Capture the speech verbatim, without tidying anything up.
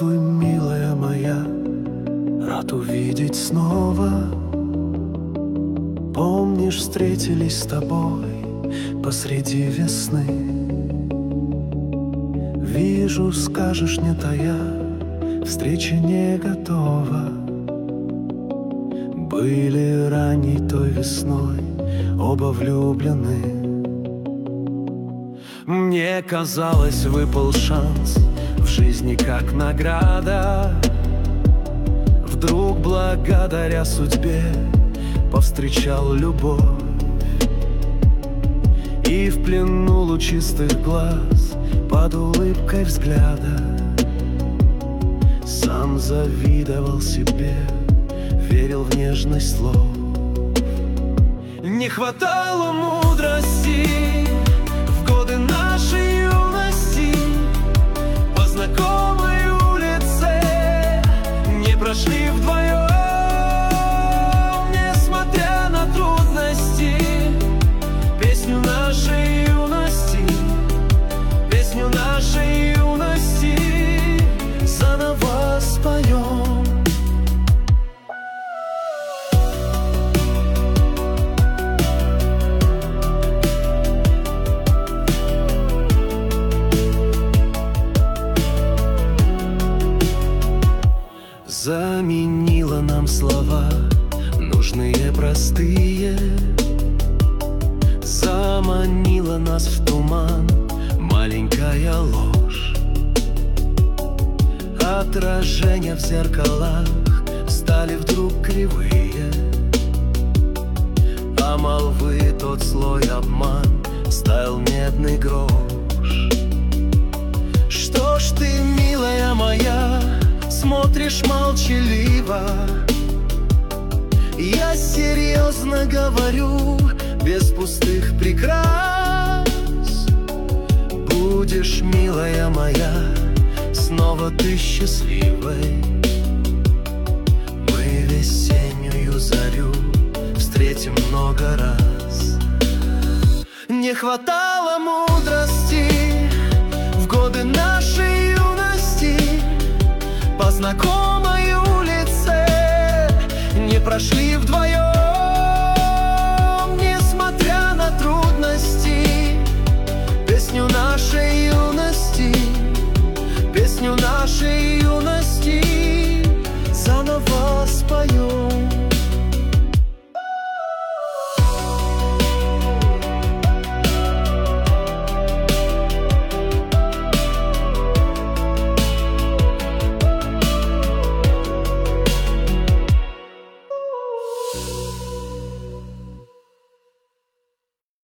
Здравствуй, милая моя, рад увидеть снова. Помнишь, встретились с тобой посреди весны. Вижу, скажешь, не тая, встреча не готова. Были ранней той весной оба влюблены. Мне казалось, выпал шанс в жизни как награда. Вдруг, благодаря судьбе, повстречал любовь. И в плену лучистых глаз, под улыбкой взгляда, сам завидовал себе, верил в нежность слов. Не хватало мудрости в годы нашей юности. По знакомой улице не прошли вдвоем, несмотря на трудности. Песню нашей юности, песню нашей юности заново споем. Заменила нам слова, нужные, простые. Заманила нас в туман маленькая ложь. Отражения в зеркалах стали вдруг кривые, а молвы тот слой обман стаял медный грош. Что ж ты, милая моя, смотришь молчаливо? Я серьезно говорю, без пустых прикрас. Будешь, милая моя, снова ты счастливой. Мы весеннюю зарю встретим много раз. Не хватало мудрости в годы нашей юности. По знакомой улице не прошли вдвоем,